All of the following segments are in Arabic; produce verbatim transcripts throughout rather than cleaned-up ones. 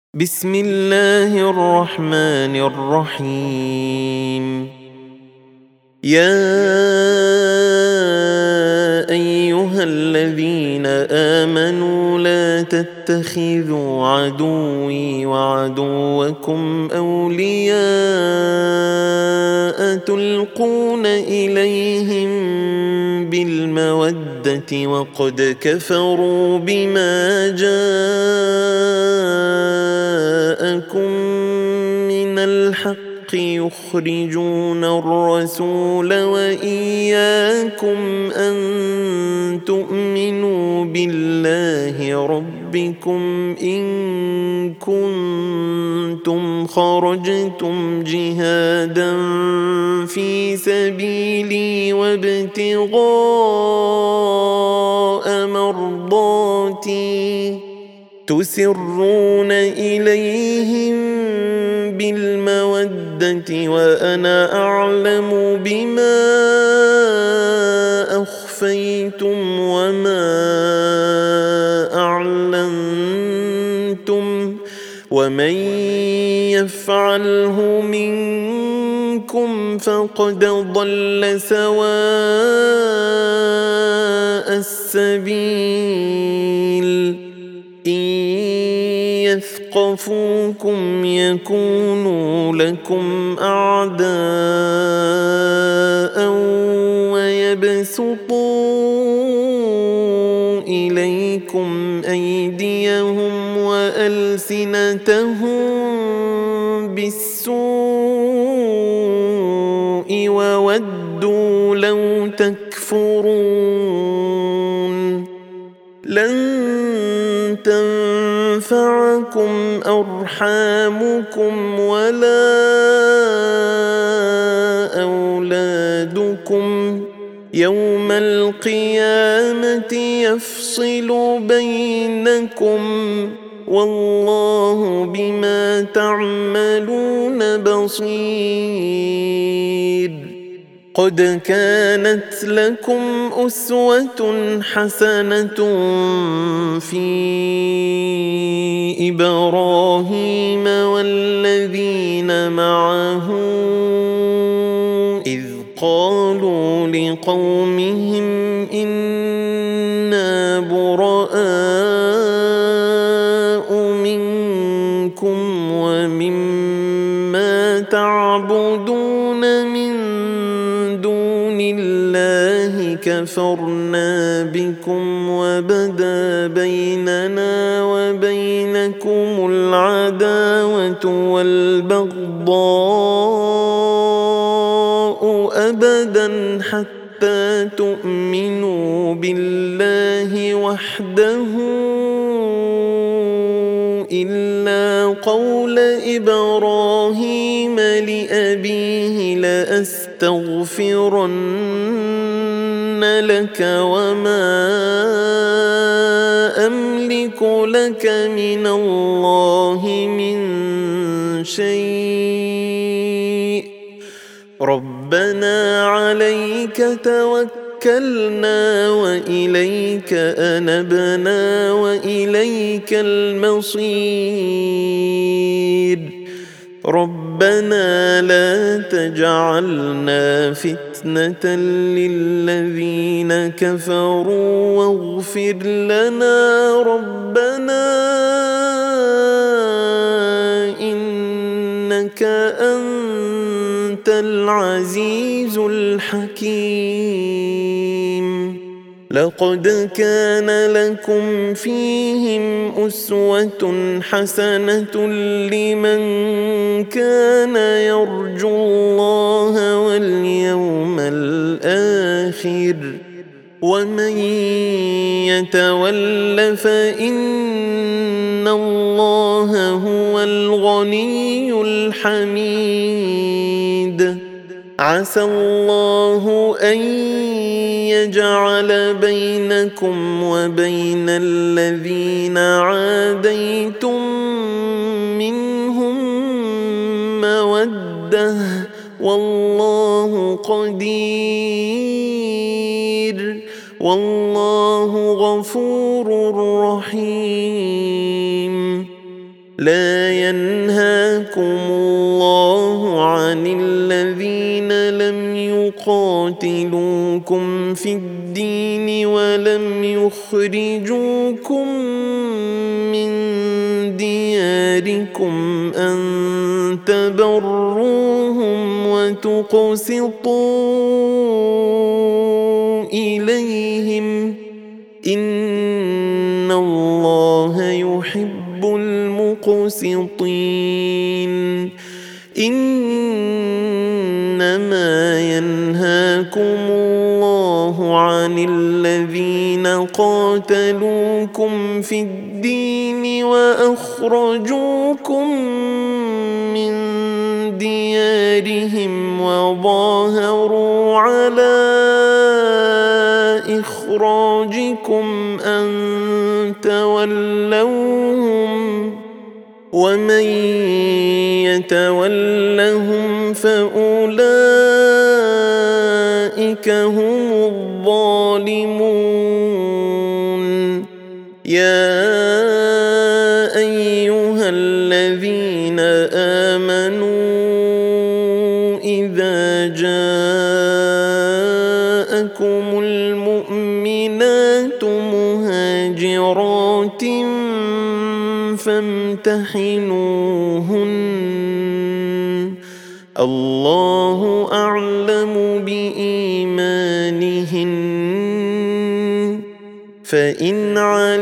بسم الله الرحمن الرحيم. يا أيها الذين آمنوا لا تتخذوا عدوي وعدوكم أولياء تلقون إليهم بالمودة وقد كفروا بما جاءكم من الحق يخرجون الرسول وإياكم أن تؤمنوا بالله ربكم إن كنتم خرجتم جهادا في سبيلي وابتغاء مرضاتي تسرون إليهم بالمودة وأنا أعلم بما أخفيتم وما أعلنتم ومن يفعله منكم فقد ضل سواء السبيل. إن يثقفوكم يكونوا لكم أعداء ويبسطوا إليكم أيديهم وألسنتهم بالسوء وودوا لو تكفرون. لن تنفعكم أرحامكم ولا أولادكم يوم القيامة يفصل بينكم والله بما تعملون بصير. قد كانت لكم أسوة حسنة في إبراهيم والذين معه إذ قالوا لقومهم إنا براء منكم ومما تعبدون من دون الله كفرنا بكم وبدا بيننا وبينكم العداوة والبغضاء أبدا حتى تؤمنوا بالله وحده إلا قول إبراهيم لأبيه لأستغفرن لك وما أملك لك من الله من شيء ربنا عليك توكلنا وإليك أنبنا وإليك المصير. ربنا لا تجعلنا فتنة للذين كفروا واغفر لنا ربنا إنك أنت العزيز الحكيم. لقد كان لكم فيهم أسوة حسنة لمن كان يرجو الله واليوم الآخر ومن يتول فإن الله هو الغني الحميد. عسى الله أن يجعل بينكم وبين الذين عاديتم منهم مودة والله قدير والله غفور رحيم. لا ينهاكم الله عن الذين لم يقاتلوكم في الدين ولم يخرجوكم من دياركم أن تبروهم وتقسطوا إليهم إن الله يحب المقسطين. إنما ينهاكم الله عن الذين قاتلوكم في الدين وأخرجوكم من ديارهم وظاهروا على إخراجكم أن تولوهم ومن يتولهم فأولئك هم الظالمون. يا أيها الذين آمنوا إذا جاءكم المؤمنات مهاجرات فامتحنوهن الله أعلم بإيمانهن فإن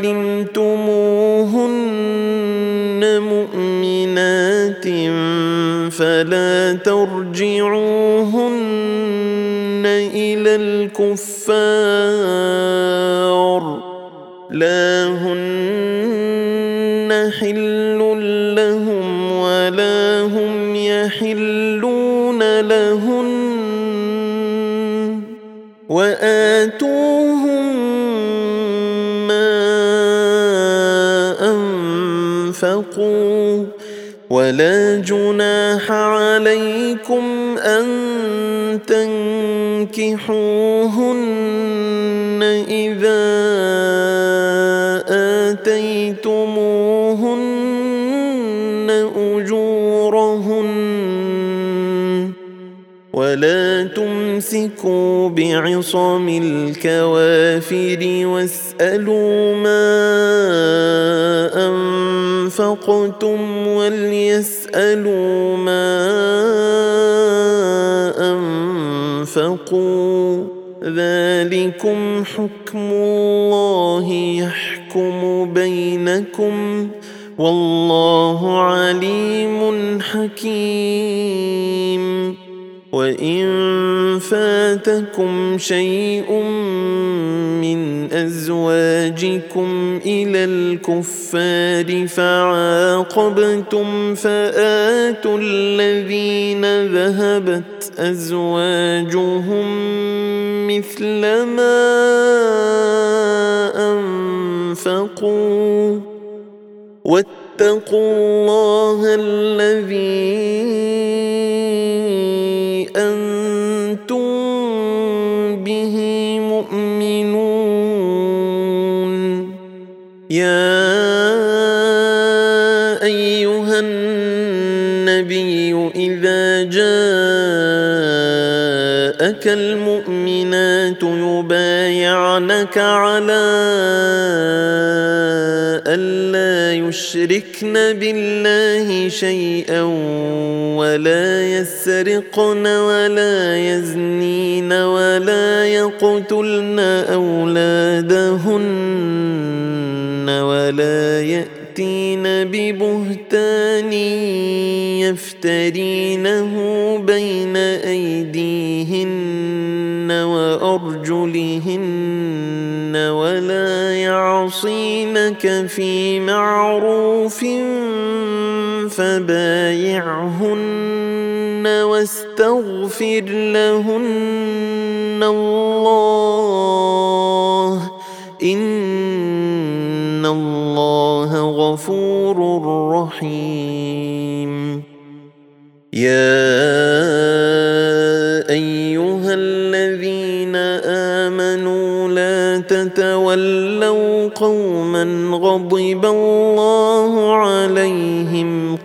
علمتموهن مؤمنات فلا ترجعوهن إلى الكفار لا هن حل لهم ولا هم يحلون لهن وآتوهم ما أنفقوا ولا جناح عليكم أن تنكحوهن إذا آتيتموهن أجورهن ولا تمسكوا بعصم الكوافر واسألوا ما أنفقتم وليسألوا ما أنفقوا ذلكم حكم الله يحكم بينكم والله عليم حكيم. وإن فاتكم شيء من أزواجكم إلى الكفار فعاقبتم فآتوا الذين ذهبت أزواجهم مثل ما أنفقوا واتقوا الله الذي أنتم به مؤمنون. يا أيها النبي إذا جاءك المؤمنات يبايعنك على ألا يشركن بالله شيئا ولا يسرقن ولا يزنين ولا يقتلن أولادهن ولا يأتين ببهتان يفترينه بين أيديهن وأرجلهن ولا يعصينك في معروف فبايعهن واستغفر لهن الله إن الله غفور رحيم. يا أيها الذين آمنوا لا تتولوا قوما غضب الله عليهم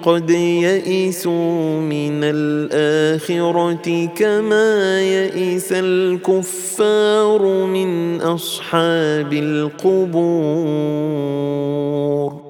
قد يئسوا من الآخرة كما يئس الكفار من أصحاب القبور.